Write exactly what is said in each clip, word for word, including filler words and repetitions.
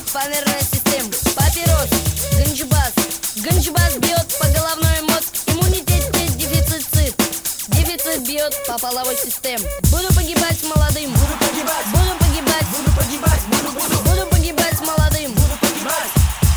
фанерная система. Папирос, ганджубас. Ганджубас бьет по головной мозг. Иммунитет, дефицит. Дефицит бьет по половой системе. Буду погибать молодым. Буду погибать, Буду погибать. буду погибать, буду, буду, Буду погибать молодым. буду погибать.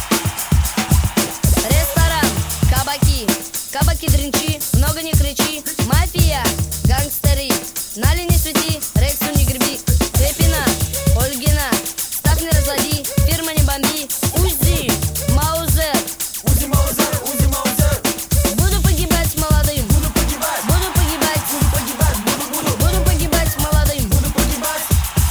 Ресторан, кабаки. Кабаки, дринчи, много не кричи. Мафия, гангстеры. Нали не свети, Рексу не греби. Пепина, Ольгина, ставь не разлади. Фирма не бомби. Узи, Маузер. Узи Маузер, Узи Маузер. Буду погибать молодым. Буду погибать, Буду погибать. буду погибать, буду, буду, Буду погибать молодым. буду погибать.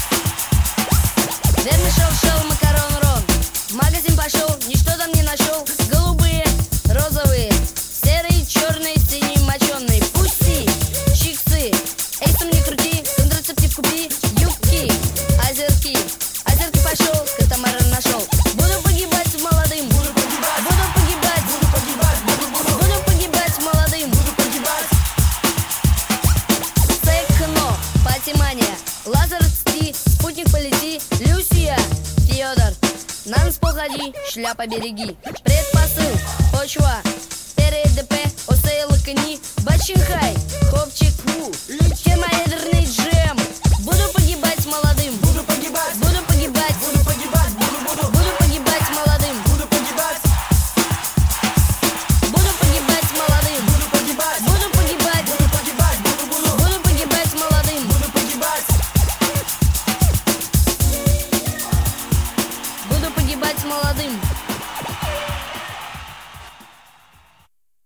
Вермишел, шел, макарон, рон. В магазин пошел, ничто там не нашел. Голубые, розовые, серые, черные, синие, моченые. Пусти, чиксы, эйсом не крути, контрацептив купи. Юбки, озерки, озерки пошел, катамаран нашел. Буду погибать молодым. Буду погибать, Буду погибать. буду погибать, буду, буду, Буду погибать молодым. буду погибать. Секно, патимания, лазер цти, спутник полети. Люсия, Федор, на нас походи, шляпа береги. Предпосыл, почва, ПРДП, осей лакани. Бачинхай, хопчик, у, летя.